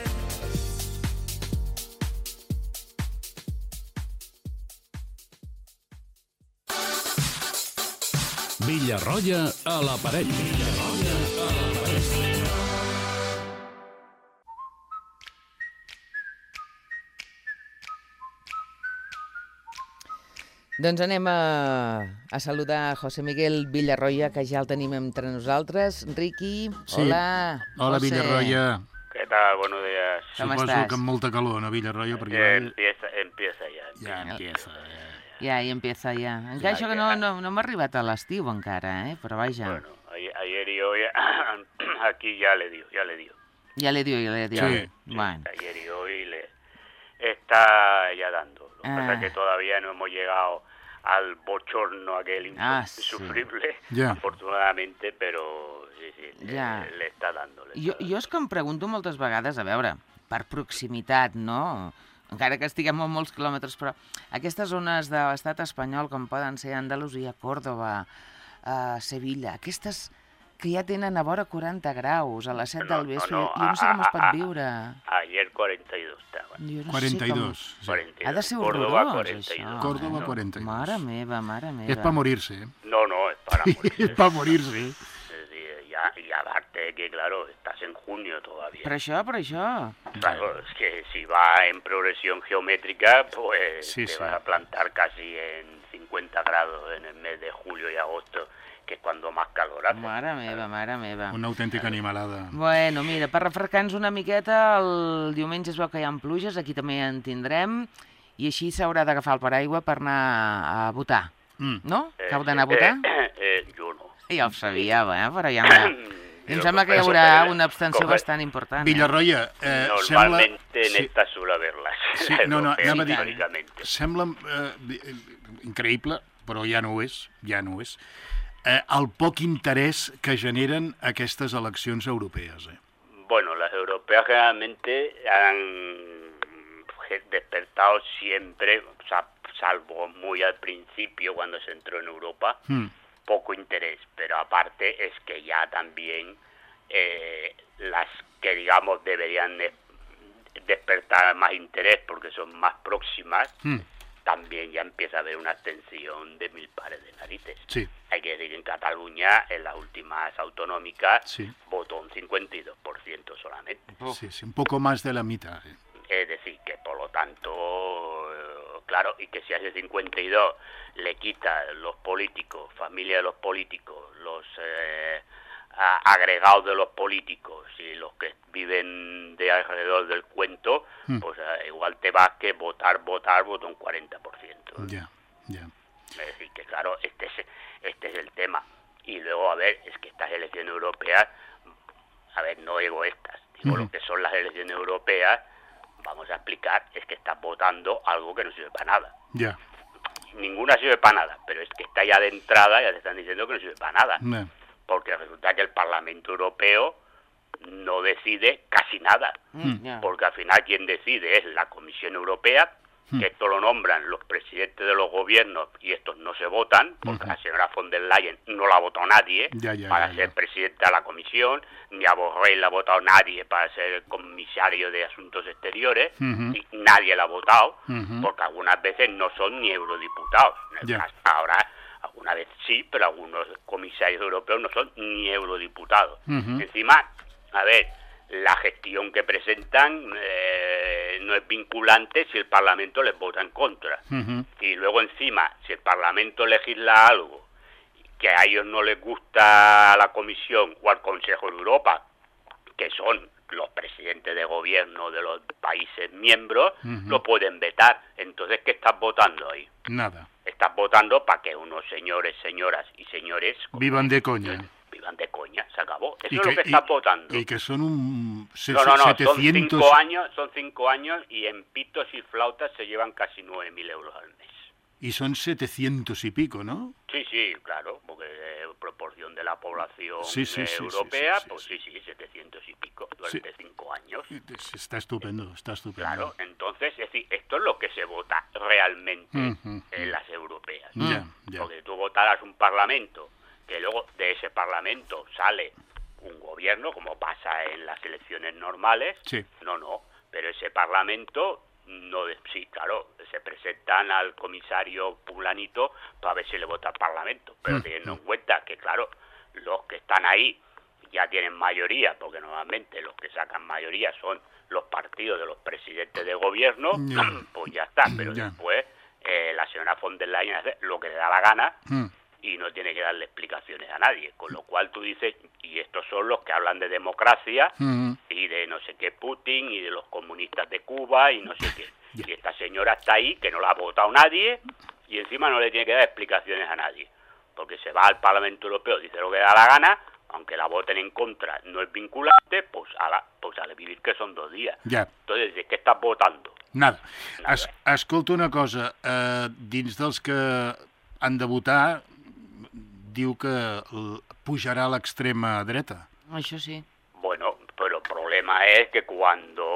Villarroya a l'aparell. Doncs anem a saludar José Miguel Villarroya, que ja el tenim entre nosaltres. Ricky, hola. Hola, José. Villarroya. ¿Qué tal? Buenos días. ¿Cómo Suposo estàs? que amb molta calor, no, Villarroya? Empieza ya. Ja empieza. Ja empieza ja. Encara això que no hem arribat a l'estiu encara, però vaja. Bueno, ayer y hoy aquí ya le dio. Ya le dio. Sí. Bueno. Ayer y hoy le está ya dando. Lo que pasa es que todavía no hemos llegado al bochorno aquel insufrible, afortunadamente, però sí, le està dando. Jo és que em pregunto moltes vegades, a veure, per proximitat, no? Encara que estiguem a molts quilòmetres, però aquestes zones de l'estat espanyol, com poden ser Andalusia, Còrdova, Sevilla, aquestes que ja tenen a vora 40 graus, a les 7 del vespre, jo no sé com es pot viure. Ayer 42 estava. 42. Sí. Ha de ser Córdoba, horrorós, 42. això. Córdoba, 42. Mare meva. És per morir-se. No, es para morirse. És per morir-se. Y aparte que, claro, estás en junio todavía. Per això. Claro, es que si va en progresión geométrica, pues te vas a plantar casi en 50 grados en el mes de julio y agosto, que és quan més calor hace. Mare meva. Una autèntica animalada. Bueno, mira, per refrescar-nos una miqueta, el diumenge es veu que hi ha pluges, aquí també en tindrem, i així s'haurà d'agafar el paraigua per anar a votar, no? Que heu d'anar a votar? Jo no. Ja ho sabíeu, però ja em sembla que hi haurà una abstenció bastant important. Villarroya, normalmente en esta suele haberlas. Sí, anava a dir, sembla increïble, però ja no ho és, el poc interès que generen aquestes eleccions europees. Bueno, las europeas generalmente han despertado siempre, salvo muy al principio cuando se entró en Europa, poco interés, pero aparte es que ya también las que digamos deberían despertar más interés porque son más próximas, también ya empieza a haber una abstención de 1000 pares de narices. Sí. Hay que decir que en Cataluña, en las últimas autonómicas, sí, votó un 52% solamente. Sí, sí, un poco más de la mitad. Es decir, que por lo tanto, claro, y que si a ese 52 le quita los políticos, familia de los políticos, los agregados de los políticos y los que viven de alrededor del cuento, pues igual te vas que votar vota un 40%. Ya. Es decir, que claro, este es el tema. Y luego, a ver, es que estas elecciones europeas, a ver, no egoístas, digo, lo que son las elecciones europeas, vamos a explicar, es que estás votando algo que no sirve para nada. Ya. Ninguna sirve para nada, pero es que está ya de entrada, ya te están diciendo que no sirve para nada. Porque resulta que el Parlamento Europeo no decide casi nada. Porque al final quien decide es la Comisión Europea, que esto lo nombran los presidentes de los gobiernos y estos no se votan, porque la señora von der Leyen no la ha votado nadie para ser presidenta de la Comisión, ni a Borrell la ha votado nadie para ser comisario de Asuntos Exteriores, y nadie la ha votado, porque algunas veces no son ni eurodiputados. Ahora, alguna vez sí, pero algunos comisarios europeos no son ni eurodiputados. Encima, a ver, la gestión que presentan no es vinculante si el Parlamento les vota en contra. Y luego encima, si el Parlamento legisla algo que a ellos no les gusta a la Comisión o al Consejo de Europa, que son los presidentes de gobierno de los países miembros, lo pueden vetar. Entonces, ¿qué estás votando ahí? Nada. Estás votando para que unos señores, señoras y señores vivan de coña. Vivan de coña, se acabó. Eso es lo que estás votando. Y que son un 700... son 5 años y en pitos y flautas se llevan casi 9.000 euros al mes. Y son 700 y pico, ¿no? Sí, claro, porque proporción de la población europea, pues 700 y pico durante 5 años. Está estupendo. Claro, entonces, es decir, esto es lo que se vota realmente en las europeas. Porque tú votarás un parlamento, que luego de ese parlamento sale un gobierno, como pasa en las elecciones normales. No, pero ese parlamento... sí, claro, se presentan al comisario fulanito para ver si le vota al Parlamento, pero teniendo en cuenta que, claro, los que están ahí ya tienen mayoría, porque normalmente los que sacan mayoría son los partidos de los presidentes de gobierno, pues ya está, pero después la señora von der Leyen hace lo que le da la gana y no tiene que darle explicaciones a nadie, con lo cual tú dices, y estos son los que hablan de democracia y de no sé qué Putin y de los comunistas de Cuba y no sé qué. Y esta señora está ahí, que no la ha votado nadie y encima no le tiene que dar explicaciones a nadie, porque se va al Parlamento Europeo, dice lo que da la gana, aunque la voten en contra, no es vinculante, pues a vivir que son 2 días. Entonces, ¿de qué estás votando? Nada. Escolta una cosa, dins dels que han de votar, diu que pujarà l'extrema dreta. Això sí. Bueno, pero el problema es que cuando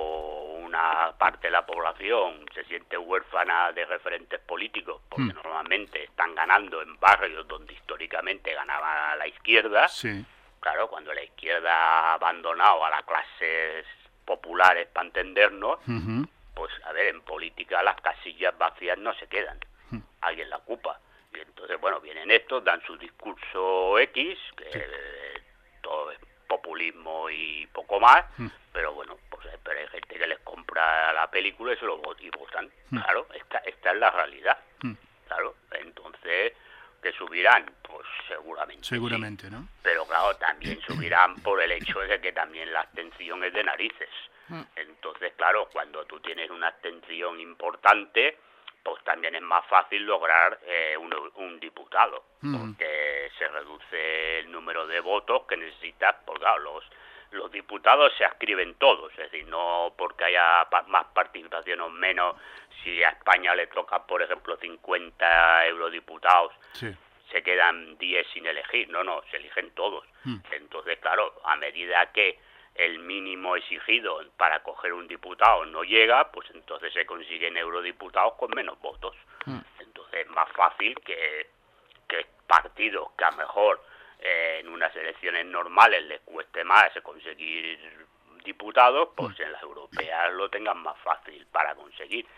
una parte de la población se siente huérfana de referentes políticos, porque normalmente están ganando en barrios donde históricamente ganaba la izquierda, claro, cuando la izquierda ha abandonado a las clases populares, para entendernos, pues a ver, en política las casillas vacías no se quedan, alguien la ocupa. Y entonces, bueno, vienen estos, dan su discurso X, que todo es populismo y poco más, pero bueno, pues pero hay gente que les compra la película y se lo votan. Claro, esta es la realidad. Claro, entonces, ¿que subirán? Pues seguramente, ¿no? Pero claro, también subirán por el hecho de que también la abstención es de narices. Entonces, claro, cuando tú tienes una abstención importante, pues también es más fácil lograr un diputado, porque se reduce el número de votos que necesitas, porque claro, los diputados se adscriben todos, es decir, no porque haya más participación o menos, si a España le toca, por ejemplo, 50 eurodiputados, se quedan 10 sin elegir, no, se eligen todos. Entonces, claro, a medida que el mínimo exigido para coger un diputado no llega, pues entonces se consiguen eurodiputados con menos votos. Entonces es más fácil que partidos que a lo mejor en unas elecciones normales les cueste más conseguir diputados, pues en las europeas lo tengan más fácil para conseguir.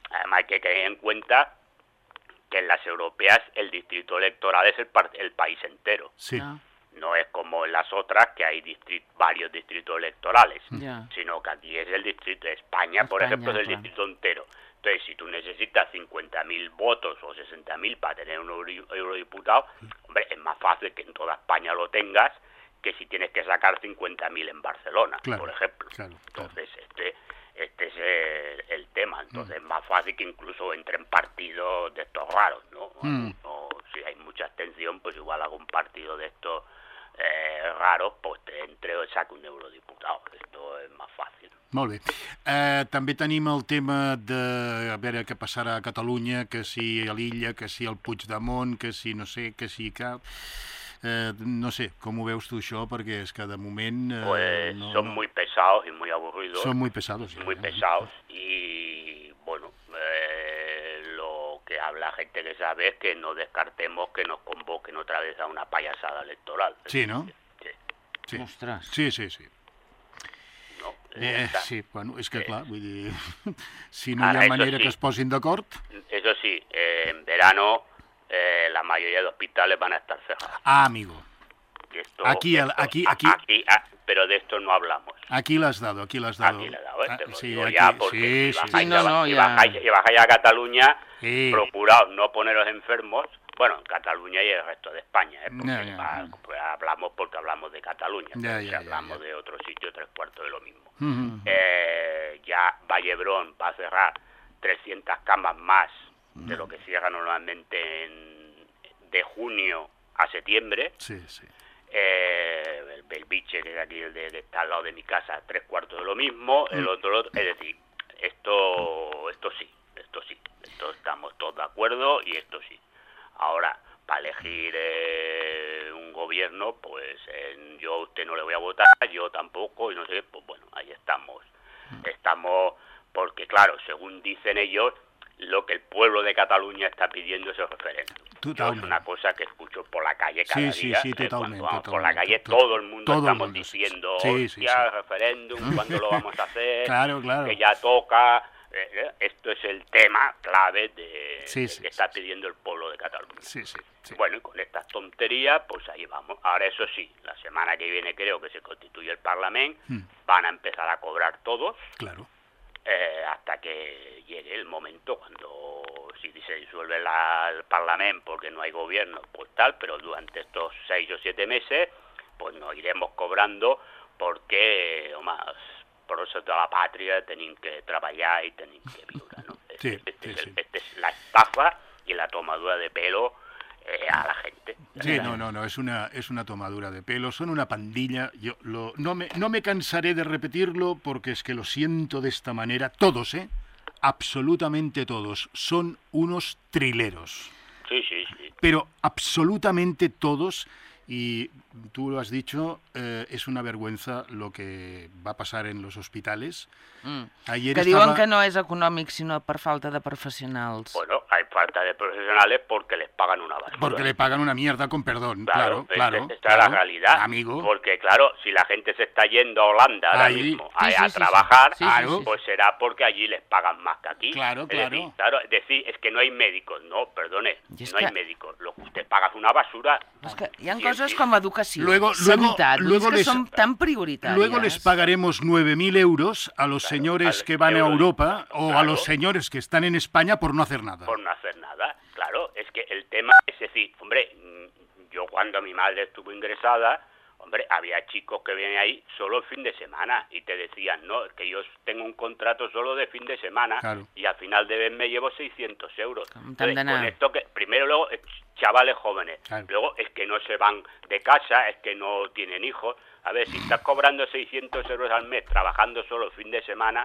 Además hay que tener en cuenta que en las europeas el distrito electoral es el país entero. Sí. No es como en las otras, que hay varios distritos electorales, sino que aquí es el distrito de España, por ejemplo, es el distrito entero. Entonces, si tú necesitas 50.000 votos o 60.000 para tener un eurodiputado, hombre, es más fácil que en toda España lo tengas que si tienes que sacar 50.000 en Barcelona, por ejemplo. Entonces, este es el tema. Entonces, es más fácil que incluso entren partidos de estos raros, ¿no? O si hay mucha abstención, pues igual algún partido de estos raros, pues te entre o saca un eurodiputado. Esto es más fàcil. Molt bé. També tenim el tema de a veure què passarà a Catalunya, que si a l'Illa, que si al Puigdemont, que si no sé, que si cap... no sé, com ho veus tu això? Perquè és que de moment... Pues son muy pesados y muy aburridos. Son muy pesados. Muy pesados y, bueno, lo que habla gente que sabe es que no descartemos que nos convoquen otra vez a una payasada electoral. Sí, no? Sí. Ostres. Sí. No, sí, bueno, és que clar, vull dir, si no hi ha manera que es posin d'acord... Eso sí, en verano la mayoría de hospitales van a estar cerrados. Ah, amigo. Aquí, pero de esto no hablamos. Aquí lo has dado. Aquí lo he dado, sí, digo aquí, ya, porque sí, bajáis a Cataluña, procuraos no poneros enfermos, bueno, en Cataluña y el resto de España, porque hablamos de Cataluña, si hablamos de otro sitio, 3/4 de lo mismo. Ya Vallebrón va a cerrar 300 camas más de lo que cierra normalmente de junio a septiembre. Sí. El Belviche, que es aquí el de está al lado de mi casa, 3/4 de lo mismo. El otro, es decir, esto sí, esto estamos todos de acuerdo y esto sí. Ahora, para elegir un gobierno, pues yo a usted no le voy a votar, yo tampoco, y no sé, pues bueno, ahí estamos. Estamos, porque claro, según dicen ellos, lo que el pueblo de Cataluña está pidiendo es el referéndum. Es una cosa que escucho por la calle cada día. Sí, totalmente. Cuando vamos por la calle, todo el mundo estamos diciendo, hostia, el referéndum, ¿cuándo lo vamos a hacer? Claro. Que ya toca. Esto es el tema clave que está pidiendo el pueblo de Cataluña. Sí. Bueno, y con estas tonterías, pues ahí vamos. Ahora, eso sí, la semana que viene creo que se constituye el Parlamento, van a empezar a cobrar todos. Claro. Hasta que llegue el momento cuando, si se disuelve el Parlamento porque no hay gobierno, pues tal, pero durante estos 6 o 7 meses, pues nos iremos cobrando porque, por eso de la patria tenim que treballar y tenim que viure, ¿no? Esta es la estafa y la tomadura de pelo a la gente. Sí, no, es una tomadura de pelo, son una pandilla. Yo no me cansaré de repetirlo porque es que lo siento de esta manera. Todos, absolutamente todos, son unos trileros. Sí. Pero absolutamente todos, y tú lo has dicho, es una vergüenza lo que va a pasar en los hospitales. Que diuen que no és econòmic, sinó per falta de professionals. Bueno, hay falta de profesionales porque les pagan una basura. Porque le pagan una mierda, con perdón. Claro. Esta es la realidad. Amigo. Porque, claro, si la gente se está yendo a Holanda ahora mismo a trabajar, pues será porque allí les pagan más que aquí. Claro. Es decir, es que no hay médicos. No, perdone, no hay médicos. Lo que usted paga es una basura. És que hi ha coses com educació, sanitat, que són tan prioritàries. Luego les pagaremos 9.000 euros a los señores que van a Europa o a los señores que están en España por no hacer nada. Por no hacer nada, claro. Es que el tema es decir, hombre, yo cuando mi madre estuvo ingresada, hombre, había chicos que vienen ahí solo el fin de semana y te decían, no, es que yo tengo un contrato solo de fin de semana y al final de mes me llevo 600 euros. Entonces, con esto que primero luego chavales jóvenes, luego es que no se van de casa, es que no tienen hijos. A ver, si estás cobrando 600 euros al mes trabajando solo el fin de semana,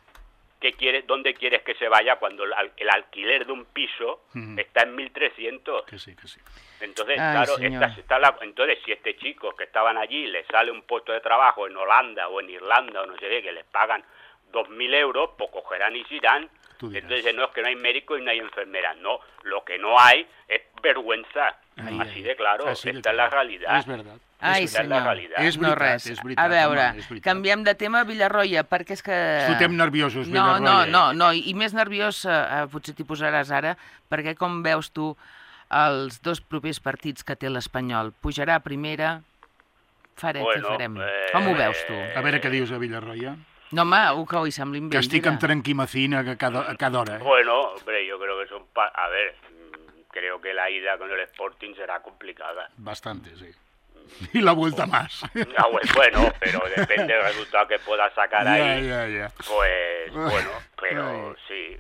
¿dónde quieres que se vaya cuando el alquiler de un piso está en 1.300? Que sí. Entonces, entonces si este chico que estaban allí le sale un puesto de trabajo en Holanda o en Irlanda o no sé qué, que les pagan 2.000 euros, pues cogerán y se irán. Entonces, no, es que no hay médicos y no hay enfermeras. No, lo que no hay es vergüenza. Así de claro, esta és la realitat. És veritat. Ai, senyor, no res. A veure, canviem de tema, Villarroya, perquè és que... Escoltem nerviosos, Villarroya. No, i més nerviós potser t'hi posaràs ara, perquè com veus tu els dos propers partits que té l'Espanyol? Pujarà a primera? Què farem? Com ho veus tu? A veure què dius a Villarroya. No, home, que hoy semblen bé. Que estic amb tranquimacina a cada hora. Bueno, hombre, yo creo que son... A ver, creo que la ida con el Sporting será complicada. Bastante, sí. Y la vuelta más. Bueno, pero depende del resultado que pueda sacar ahí. Pues, bueno, pero sí.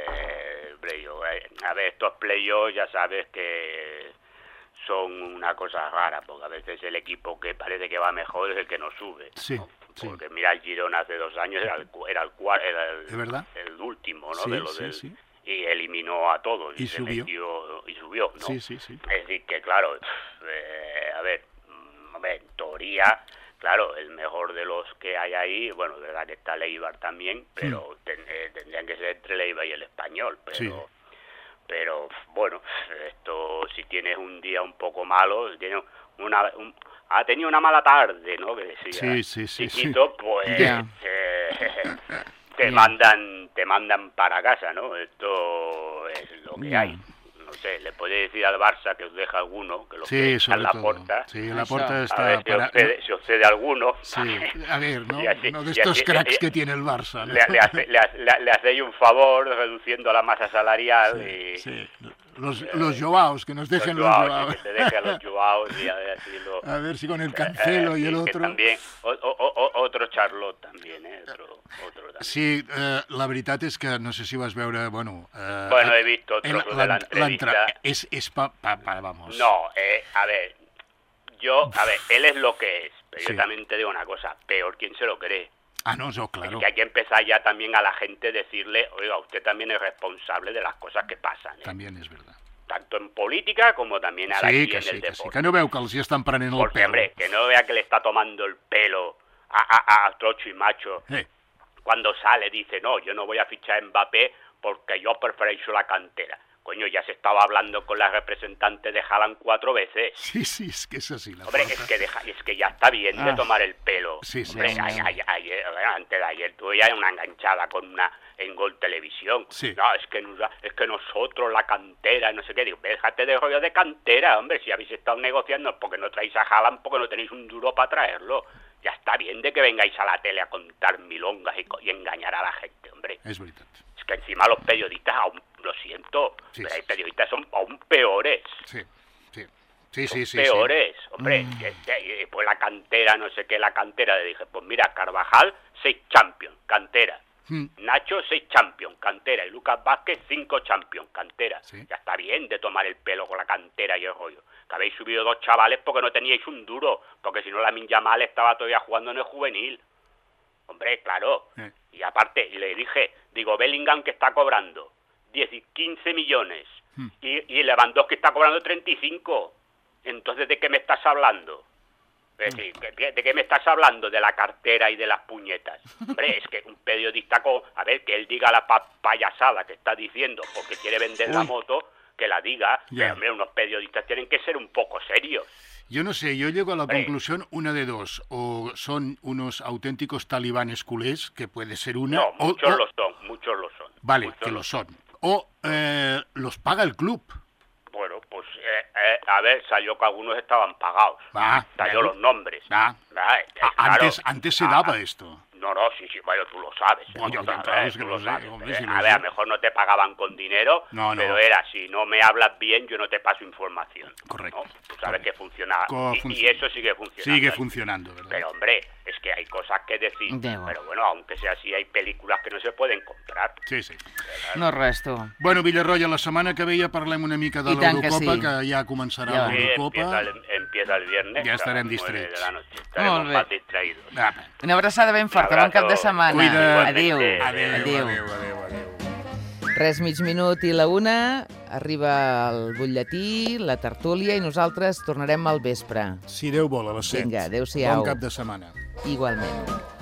A ver, estos playoffs ya sabes que son una cosa rara, porque a veces el equipo que parece que va mejor es el que no sube. Sí. ¿no? Porque mira, el Girona hace 2 años era el último, ¿no? Sí. Y eliminó a todos. Y subió. Y subió, ¿no? Sí. Es decir, que claro, a ver, en teoría, claro, el mejor de los que hay ahí, bueno, de verdad que está el Eibar también, pero tendrían que ser entre el Eibar y el Español, pero bueno, esto si tienes un día un poco malo, ha tenido una mala tarde, ¿no? Que decía Chiquito, pues te mandan para casa, ¿no? Esto es lo que hay. No sé, le puede decir al Barça que os deja alguno, que lo que está en la puerta. Sí, la puerta está... A ver si os cede alguno. Sí, a ver, ¿no? No de estos cracks que tiene el Barça. ¿no? Le hacéis un favor reduciendo la masa salarial y... Sí. Los Joaos, que nos dejen los Joaos. Que te dejen los Joaos y decirlo. A ver si con el Cancelo y el otro... También, otro Charlotte también, otro también. Sí, la veritat és que no sé si vas veure... Bueno, he visto trozos de la entrevista. Vamos. No, a ver, él es lo que es, pero yo también te digo una cosa, peor quien se lo cree. Ah, no, claro. Es que hay que empezar ya también a la gente decirle, oiga, usted también es responsable de las cosas que pasan. También es verdad. Tanto en política como también aquí en el deporte. Sí, que no veu que els hi estan prenent el pelo. Porque, hombre, que no vea que le está tomando el pelo a Trocho y Macho. Cuando sale dice, no, yo no voy a fichar a Mbappé porque yo prefiero la cantera. Coño, ya se estaba hablando con la representante de Haaland 4 veces. Sí, es que es así. Hombre, es que ya está bien de tomar el pelo. Sí. Hombre, antes de ayer tuve ya una enganchada en Gol Televisión. Sí. No, es que nosotros, la cantera, no sé qué. Digo, déjate de rollo de cantera, hombre. Si habéis estado negociando porque no traéis a Haaland, porque no tenéis un duro para traerlo. Ya está bien de que vengáis a la tele a contar milongas y engañar a la gente, hombre. Es verdad. Es que encima los periodistas, aún lo siento, pero hay periodistas son aún peores. Sí. Peores, hombre. Pues la cantera, no sé qué, la cantera. Le dije, pues mira, Carvajal, 6 Champions, cantera. Nacho, 6 Champions, cantera. Y Lucas Vázquez, 5 Champions, cantera. Ya está bien de tomar el pelo con la cantera y el rollo. Que habéis subido 2 chavales porque no teníais un duro. Porque si no, Lamine Yamal estaba todavía jugando en el juvenil. Hombre, claro. Y aparte, le dije, Bellingham que está cobrando 15 millones. Y Lewandowski está cobrando 35. Entonces, ¿de qué me estás hablando? Es decir, ¿de qué me estás hablando? De la cartera y de las puñetas. Hombre, es que un periodista, que él diga la payasada que está diciendo porque quiere vender la moto, que la diga. Pero, hombre, unos periodistas tienen que ser un poco serios. Yo no sé, yo llego a la conclusión, una de dos, o son unos auténticos talibanes culés, que puede ser una... No, muchos lo son. Vale, muchos que lo son. O los paga el club. Bueno, pues, a ver, salió que algunos estaban pagados. Salió los nombres. Antes se daba esto. No, sí, bueno, tú lo sabes. A ver, a lo mejor no te pagaban con dinero, pero era, si no me hablas bien, yo no te paso información. Correcto. ¿no? Tú sabes que funcionaba. Y eso sigue funcionando. Sigue funcionando, ¿verdad? Pero, hombre, es que hay cosas que decir. Pero bueno, aunque sea así, hay películas que no se pueden comprar. Sí. No res, tu. Bueno, Villarroya, la setmana que ve ja parlem una mica de l'Eurocopa, que ja començarà l'Eurocopa. Empieza el viernes. Ja estarem distrets. Estaremos más distraídos. Una abraçada ben forta, bon cap de setmana. Adéu. Res, mig minut i la 1, arriba el butlletí, la tertúlia, i nosaltres tornarem al vespre. Si Déu vol, a les 7. Vinga, adéu-siau. Bon cap de setmana. Igualment.